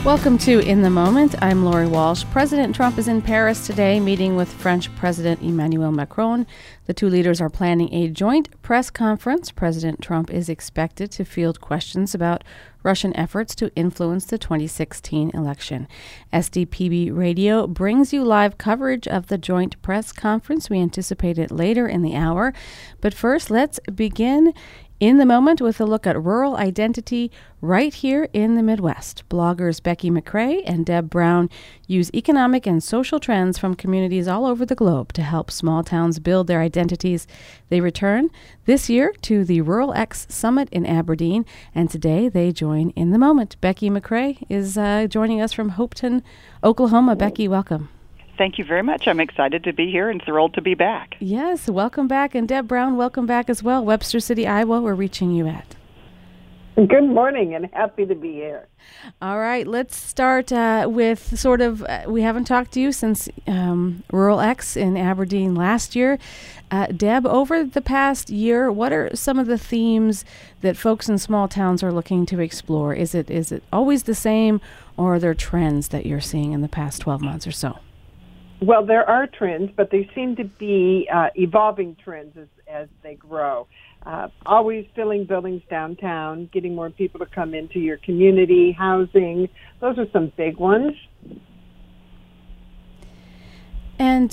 Welcome to In the Moment. I'm Lori Walsh. President Trump is in Paris today meeting with French President Emmanuel Macron. The two leaders are planning a joint press conference. President Trump is expected to field questions about Russian efforts to influence the 2016 election. SDPB Radio brings you live coverage of the joint press conference. We anticipate it later in the hour. But first, let's begin in the Moment with a look at rural identity right here in the Midwest. Bloggers Becky McCrae and Deb Brown use economic and social trends from communities all over the globe to help small towns build their identities. They return this year to the Rural X Summit in Aberdeen, and today they join In the Moment. Becky McCrae is joining us from Hopeton, Oklahoma. Becky, welcome. Thank you very much. I'm excited to be here and thrilled to be back. Yes, welcome back. And Deb Brown, welcome back as well. Webster City, Iowa, we're reaching you at. Good morning and happy to be here. All right, let's start with we haven't talked to you since Rural X in Aberdeen last year. Deb, over the past year, what are some of the themes that folks in small towns are looking to explore? Is it always the same, or are there trends that you're seeing in the past 12 months or so? Well, there are trends, but they seem to be evolving trends as they grow. Always filling buildings downtown, getting more people to come into your community, housing. Those are some big ones. And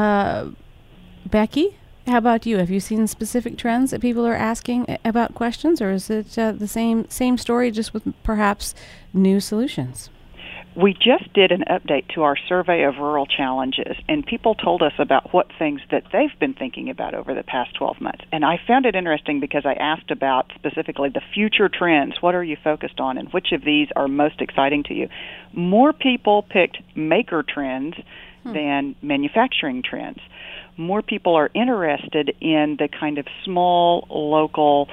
Becky, how about you? Have you seen specific trends that people are asking about questions, or is it the same story, just with perhaps new solutions? We just did an update to our survey of rural challenges, and people told us about what things that they've been thinking about over the past 12 months. And I found it interesting because I asked about specifically the future trends. What are you focused on, and which of these are most exciting to you? More people picked maker trends than manufacturing trends. More people are interested in the kind of small, local,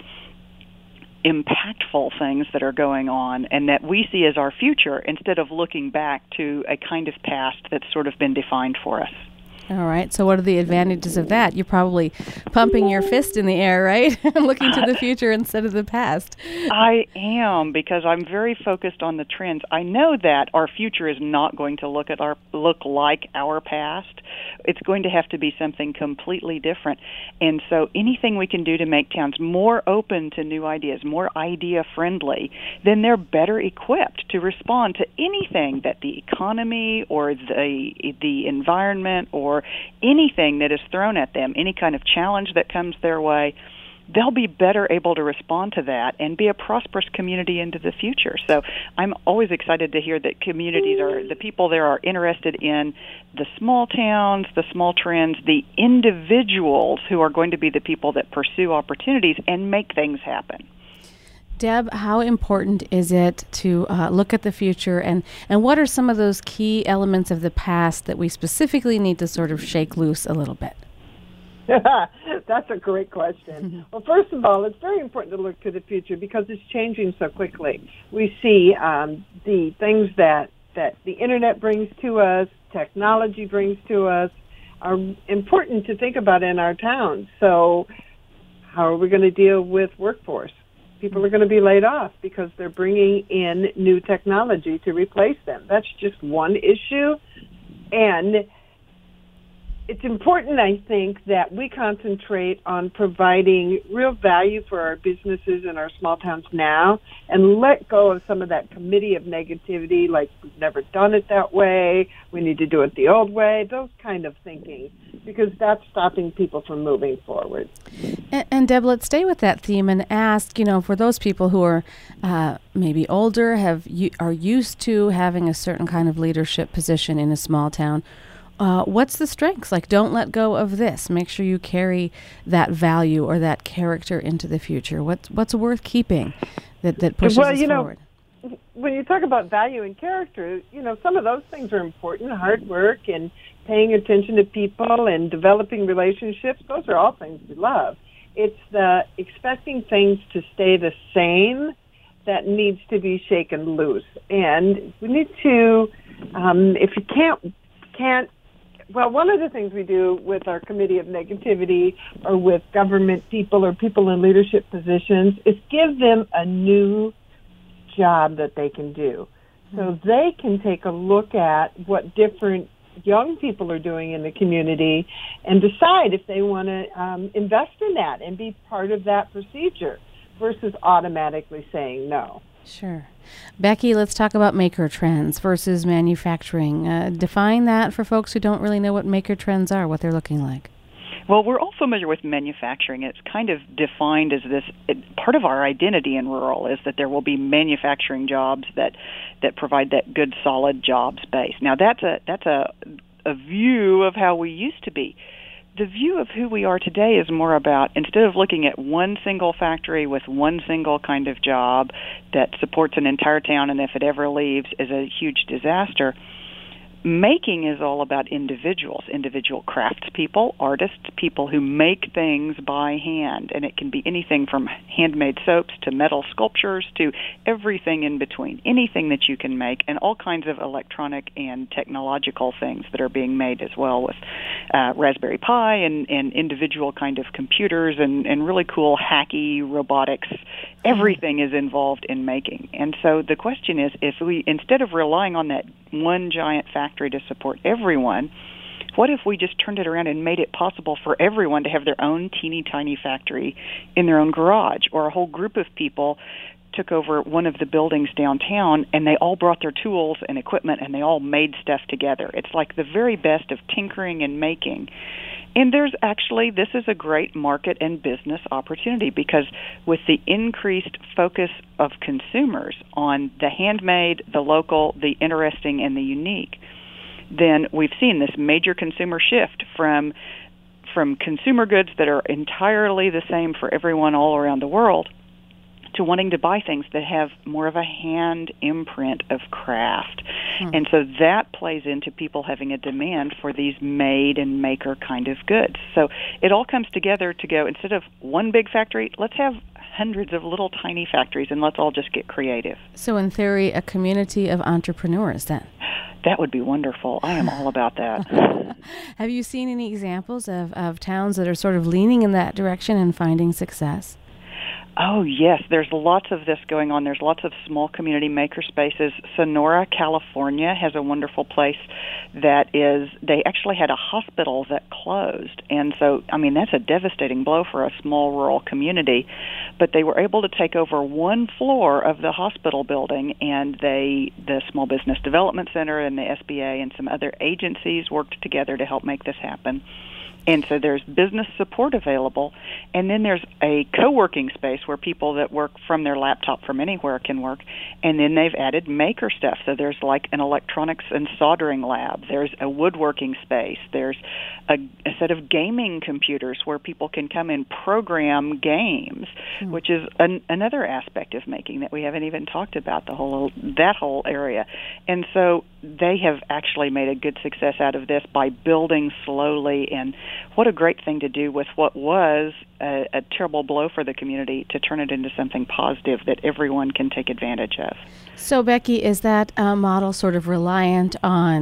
impactful things that are going on and that we see as our future, instead of looking back to a kind of past that's sort of been defined for us. All right. So what are the advantages of that? You're probably pumping your fist in the air, right? Looking to the future instead of the past. I am, because I'm very focused on the trends. I know that our future is not going to look like our past. It's going to have to be something completely different. And so anything we can do to make towns more open to new ideas, more idea-friendly, then they're better equipped to respond to anything that the economy or the environment or anything that is thrown at them, any kind of challenge that comes their way. They'll be better able to respond to that and be a prosperous community into the future. So I'm always excited to hear that the people there are interested in the small towns, the small trends, the individuals who are going to be the people that pursue opportunities and make things happen. Deb, how important is it to look at the future, and what are some of those key elements of the past that we specifically need to sort of shake loose a little bit? That's a great question. Well, first of all, it's very important to look to the future because it's changing so quickly. We see the things that the Internet brings to us, technology brings to us, are important to think about in our towns. So how are we going to deal with workforce? People are going to be laid off because they're bringing in new technology to replace them. That's just one issue. And it's important, I think, that we concentrate on providing real value for our businesses and our small towns now and let go of some of that committee of negativity, like we've never done it that way, we need to do it the old way, those kind of thinking, because that's stopping people from moving forward. And Deb, let's stay with that theme and ask, for those people who are maybe older, are used to having a certain kind of leadership position in a small town, what's the strengths? Like, don't let go of this. Make sure you carry that value or that character into the future. What's worth keeping that pushes us forward? When you talk about value and character, some of those things are important. Hard work and paying attention to people and developing relationships, those are all things we love. It's the expecting things to stay the same that needs to be shaken loose. And we need to, if you can't, well, one of the things we do with our committee of negativity or with government people or people in leadership positions is give them a new job that they can do. so they can take a look at what different young people are doing in the community and decide if they want to invest in that and be part of that procedure versus automatically saying no. Sure. Becky, let's talk about maker trends versus manufacturing. Define that for folks who don't really know what maker trends are, what they're looking like. Well, we're all familiar with manufacturing. It's kind of defined as this part of our identity in rural is that there will be manufacturing jobs that provide that good, solid jobs base. Now, that's a view of how we used to be. The view of who we are today is more about, instead of looking at one single factory with one single kind of job that supports an entire town and if it ever leaves is a huge disaster, making is all about individuals, individual craftspeople, artists, people who make things by hand. And it can be anything from handmade soaps to metal sculptures to everything in between, anything that you can make, and all kinds of electronic and technological things that are being made as well with Raspberry Pi and individual kind of computers and really cool hacky robotics. Everything is involved in making. And so the question is, if we, instead of relying on that one giant factory to support everyone, what if we just turned it around and made it possible for everyone to have their own teeny tiny factory in their own garage, or a whole group of people took over one of the buildings downtown and they all brought their tools and equipment and they all made stuff together. It's like the very best of tinkering and making. And there's actually, this is a great market and business opportunity because with the increased focus of consumers on the handmade, the local, the interesting, and the unique, then we've seen this major consumer shift from consumer goods that are entirely the same for everyone all around the world to wanting to buy things that have more of a hand imprint of craft. And so that plays into people having a demand for these made and maker kind of goods. So it all comes together to go, instead of one big factory, let's have hundreds of little tiny factories and let's all just get creative. So in theory, a community of entrepreneurs then? That would be wonderful. I am all about that. Have you seen any examples of towns that are sort of leaning in that direction and finding success? Oh, yes. There's lots of this going on. There's lots of small community maker spaces. Sonora, California has a wonderful place that is, they actually had a hospital that closed. And so, I mean, that's a devastating blow for a small rural community. But they were able to take over one floor of the hospital building, and the Small Business Development Center and the SBA and some other agencies worked together to help make this happen. And so there's business support available, and then there's a co-working space where people that work from their laptop from anywhere can work, and then they've added maker stuff. So there's like an electronics and soldering lab. There's a woodworking space. There's a set of gaming computers where people can come and program games, which is another aspect of making that we haven't even talked about, that whole area. And so they have actually made a good success out of this by building slowly, and what a great thing to do with what was a terrible blow for the community to turn it into something positive that everyone can take advantage of. So, Becky, is that model sort of reliant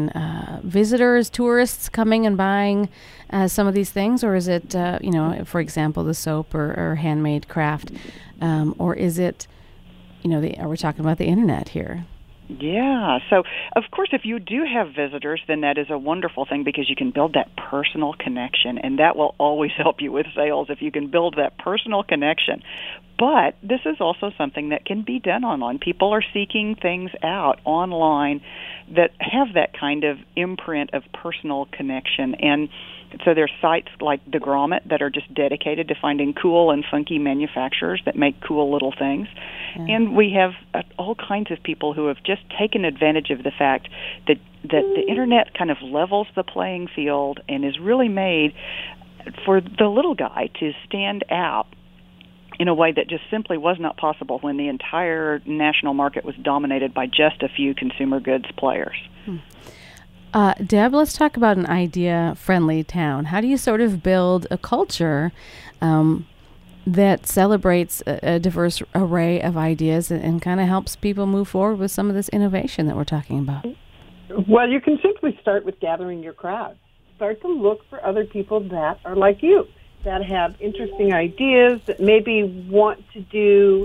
on visitors, tourists coming and buying some of these things, or is it, for example, the soap or handmade craft, or is it, are we talking about the internet here? Yeah. So, of course, if you do have visitors, then that is a wonderful thing because you can build that personal connection, and that will always help you with sales if you can build that personal connection. But this is also something that can be done online. People are seeking things out online that have that kind of imprint of personal connection. And so there's sites like the Grommet that are just dedicated to finding cool and funky manufacturers that make cool little things. And we have all kinds of people who have just taken advantage of the fact that the Internet kind of levels the playing field and is really made for the little guy to stand out in a way that just simply was not possible when the entire national market was dominated by just a few consumer goods players. Deb, let's talk about an idea-friendly town. How do you sort of build a culture that celebrates a diverse array of ideas and kind of helps people move forward with some of this innovation that we're talking about? Well, you can simply start with gathering your crowd. Start to look for other people that are like you, that have interesting ideas, that maybe want to do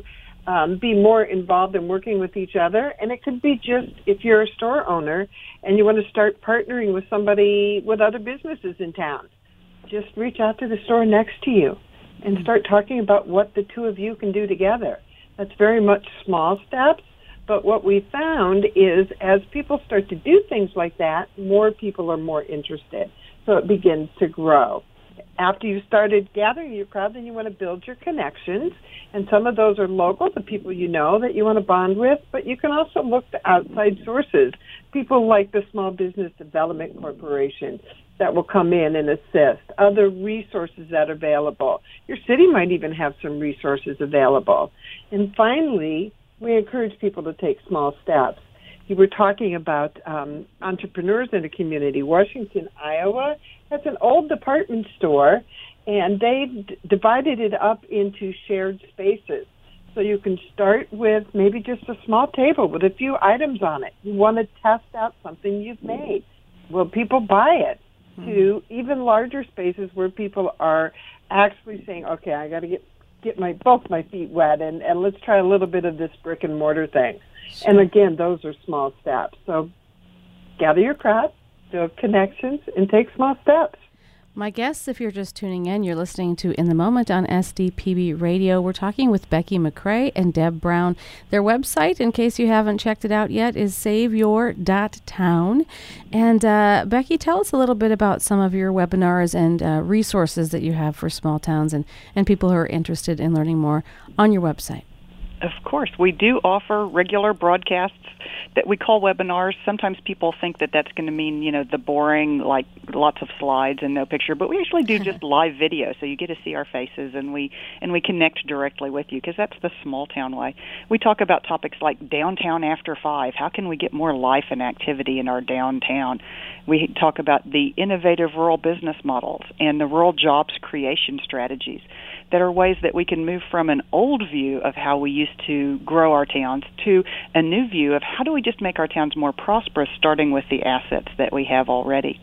be more involved in working with each other. And it could be just if you're a store owner and you want to start partnering with somebody, with other businesses in town, just reach out to the store next to you and start talking about what the two of you can do together. That's very much small steps, but what we found is as people start to do things like that, more people are more interested. So it begins to grow. After you started gathering your crowd, then you want to build your connections, and some of those are local, the people you know that you want to bond with, but you can also look to outside sources, people like the Small Business Development Corporation that will come in and assist, other resources that are available. Your city might even have some resources available. And finally, we encourage people to take small steps. You were talking about entrepreneurs in a community. Washington, Iowa has an old department store, and they've divided it up into shared spaces. So you can start with maybe just a small table with a few items on it. You want to test out something you've made. Will people buy it? To even larger spaces where people are actually saying, okay, I got to get both my feet wet, and let's try a little bit of this brick and mortar thing. Sure. And again, those are small steps. So gather your crowd, build connections, and take small steps. My guests, if you're just tuning in, you're listening to In the Moment on SDPB Radio. We're talking with Becky McCrae and Deb Brown. Their website, in case you haven't checked it out yet, is saveyour.town. And Becky, tell us a little bit about some of your webinars and resources that you have for small towns and people who are interested in learning more on your website. Of course. We do offer regular broadcasts that we call webinars. Sometimes people think that that's going to mean, the boring, like lots of slides and no picture, but we actually do just live video, so you get to see our faces and we connect directly with you, because that's the small town way. We talk about topics like downtown after 5. How can we get more life and activity in our downtown? We talk about the innovative rural business models and the rural jobs creation strategies that are ways that we can move from an old view of how we used to grow our towns to a new view of how do we just make our towns more prosperous, starting with the assets that we have already.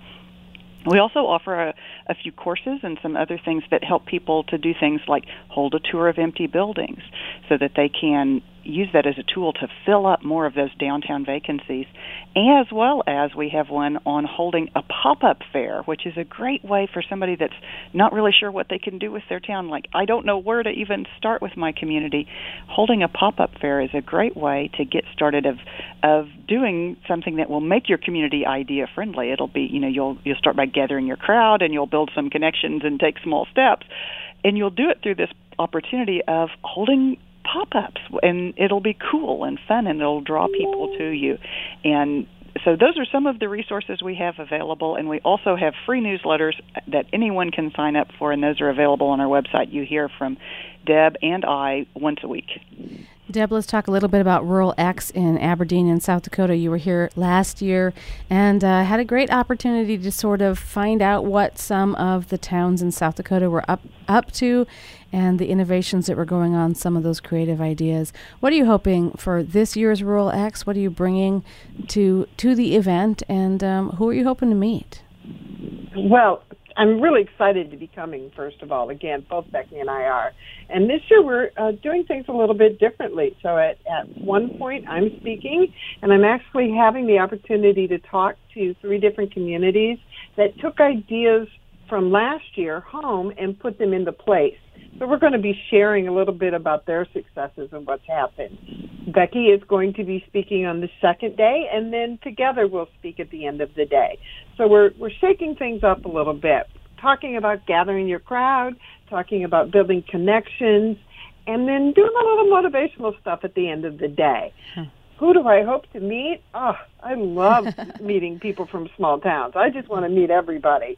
We also offer a few courses and some other things that help people to do things like hold a tour of empty buildings so that they can use that as a tool to fill up more of those downtown vacancies, as well as we have one on holding a pop-up fair, which is a great way for somebody that's not really sure what they can do with their town. Like, I don't know where to even start with my community. Holding a pop-up fair is a great way to get started of doing something that will make your community idea-friendly. It'll be, you'll start by gathering your crowd, and you'll build some connections and take small steps, and you'll do it through this opportunity of holding pop-ups, and it'll be cool and fun, and it'll draw people to you. And so those are some of the resources we have available, and we also have free newsletters that anyone can sign up for, and those are available on our website. You hear from Deb and I once a week. Deb, let's talk a little bit about Rural X in Aberdeen in South Dakota. You were here last year and had a great opportunity to sort of find out what some of the towns in South Dakota were up to and the innovations that were going on, some of those creative ideas. What are you hoping for this year's Rural X? What are you bringing to the event, and who are you hoping to meet? Well, I'm really excited to be coming, first of all. Again, both Becky and I are. And this year we're doing things a little bit differently. So at one point I'm speaking, and I'm actually having the opportunity to talk to 3 different communities that took ideas from last year home and put them into place. So we're going to be sharing a little bit about their successes and what's happened. Becky is going to be speaking on the second day, and then together we'll speak at the end of the day. So we're shaking things up a little bit, talking about gathering your crowd, talking about building connections, and then doing a little motivational stuff at the end of the day. Who do I hope to meet? Oh, I love meeting people from small towns. I just want to meet everybody.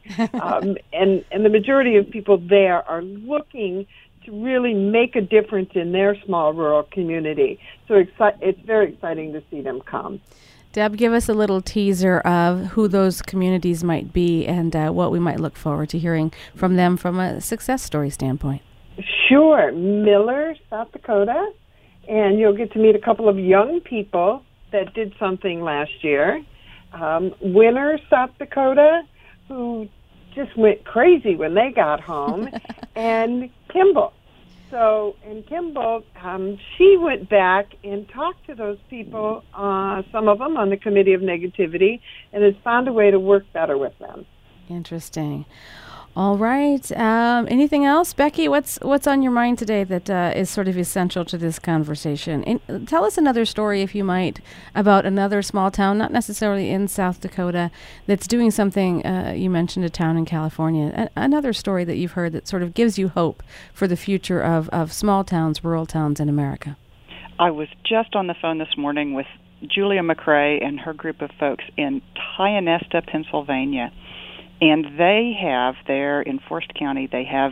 And the majority of people there are looking to really make a difference in their small rural community. So it's very exciting to see them come. Deb, give us a little teaser of who those communities might be and what we might look forward to hearing from them from a success story standpoint. Sure. Miller, South Dakota. And you'll get to meet a couple of young people that did something last year. Winter, South Dakota, who just went crazy when they got home. And Kimball. So in Kimball, she went back and talked to those people, some of them on the Committee of Negativity, and has found a way to work better with them. Interesting. All right. Anything else, Becky? What's on your mind today that is sort of essential to this conversation? And tell us another story, if you might, about another small town, not necessarily in South Dakota, that's doing something. You mentioned a town in California. Another story that you've heard that sort of gives you hope for the future of small towns, rural towns in America. I was just on the phone this morning with Julia McCrae and her group of folks in Tionesta, Pennsylvania. And they have there in Forest County, they have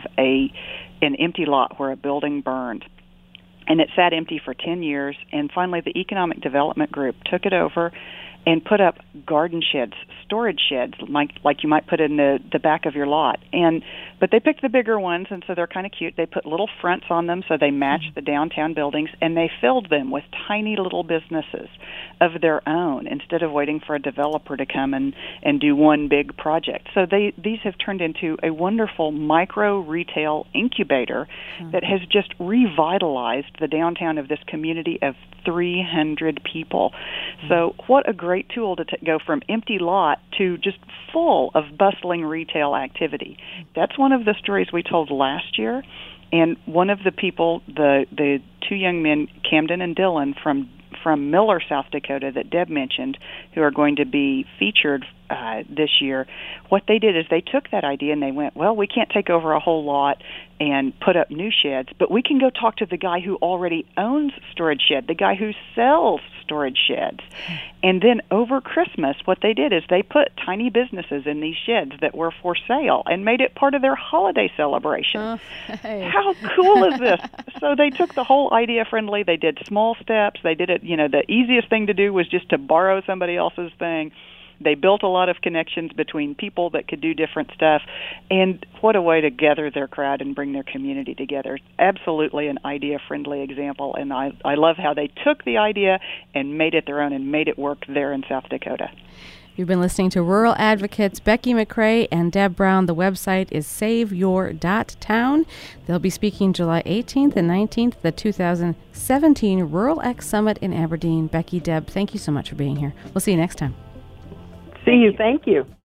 an empty lot where a building burned. And it sat empty for 10 years. And finally, the Economic Development Group took it over and put up garden sheds, storage sheds, like you might put in the back of your lot. But they picked the bigger ones, and so they're kind of cute. They put little fronts on them so they match the downtown buildings, and they filled them with tiny little businesses of their own instead of waiting for a developer to come and do one big project. So these have turned into a wonderful micro retail incubator that has just revitalized the downtown of this community of 300 people. So what a great tool to go from empty lot to just full of bustling retail activity. That's one of the stories we told last year. And one of the people, the two young men, Camden and Dylan, from Miller, South Dakota, that Deb mentioned, who are going to be featured this year, what they did is they took that idea and they went, well, we can't take over a whole lot and put up new sheds, but we can go talk to the guy who already owns storage shed, the guy who sells storage sheds. And then over Christmas, what they did is they put tiny businesses in these sheds that were for sale and made it part of their holiday celebration. Hey. How cool is this? So they took the whole idea friendly. They did small steps. They did it, the easiest thing to do was just to borrow somebody else's thing. They built a lot of connections between people that could do different stuff, and what a way to gather their crowd and bring their community together. Absolutely an idea-friendly example, and I love how they took the idea and made it their own and made it work there in South Dakota. You've been listening to Rural Advocates Becky McCrae and Deb Brown. The website is saveyour.town. They'll be speaking July 18th and 19th at the 2017 Rural X Summit in Aberdeen. Becky, Deb, thank you so much for being here. We'll see you next time. See you. Thank you.